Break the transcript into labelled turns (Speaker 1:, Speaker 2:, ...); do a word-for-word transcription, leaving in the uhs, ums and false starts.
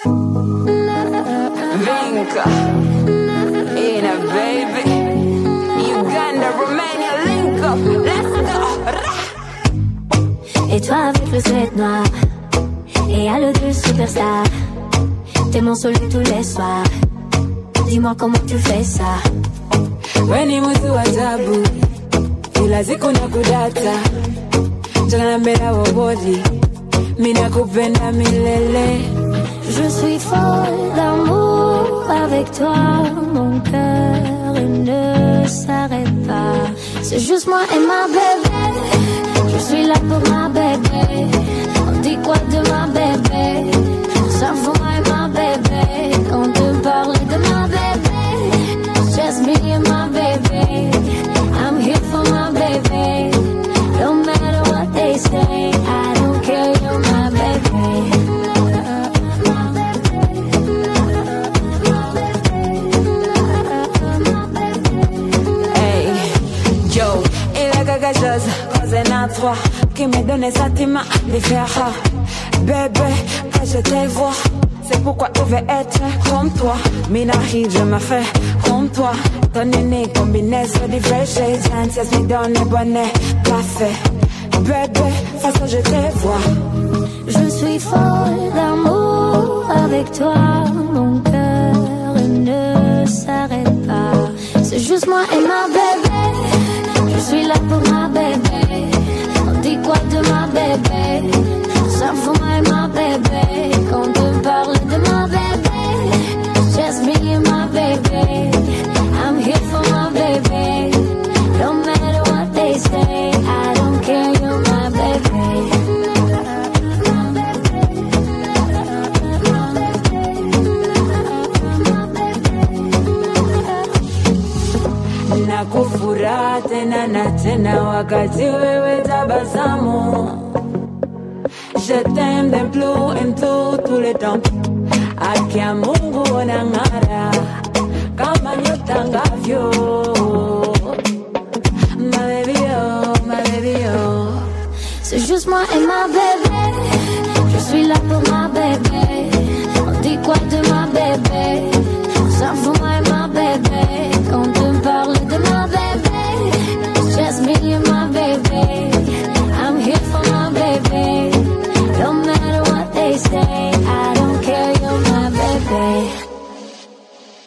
Speaker 1: Vinka, Ina baby, Uganda, Romania, link up, let's go.
Speaker 2: Et toi avec le sweat noir et à l'eau de superstar, t'es mon soleil tous les soirs. Dis-moi comment tu fais ça.
Speaker 1: Weni mutu wa tabu, kila siku nakudata, jana mbele wa body, mina kupenda milele.
Speaker 2: Je suis folle d'amour avec toi, mon cœur il ne s'arrête pas. C'est juste moi et ma bébé, je suis là pour ma bébé. On dit quoi de ma bébé? Ça vaut moi et ma bébé. On te parle de ma bébé, just me and my baby. I'm here for my baby. No matter what they say, I don't care, you're my baby.
Speaker 1: Quelque chose, cause à trois qui me donne ça sentiment différent. Bébé, quand je te vois, c'est pourquoi je veux être comme toi. Minahi, je me fais comme toi. Ton nez combiné sur des vrais shades, anxious me donne le bonnet, parfait. Bébé, façon je te vois.
Speaker 2: Je suis folle d'amour avec toi, mon cœur il ne s'arrête pas. C'est juste moi et ma bébé. Je suis là pour ma bébé. On dit quoi de ma bébé? Ça vaut moi et ma bébé. Quand on parle de ma bébé, just me and my baby. I'm here for my baby. No matter what they say, I don't care, you're my baby.
Speaker 1: Nakufura tena na tena wakati wewe tabasamu. Je t'aime d'un plus en tout tout le temps. Akia Mungu unang'ara kama nyota ngavyo. Ma baby oh, ma baby oh.
Speaker 2: C'est juste moi et ma bébé. Je suis là pour ma bébé. On dit quoi de ma bébé? Ça vaut moi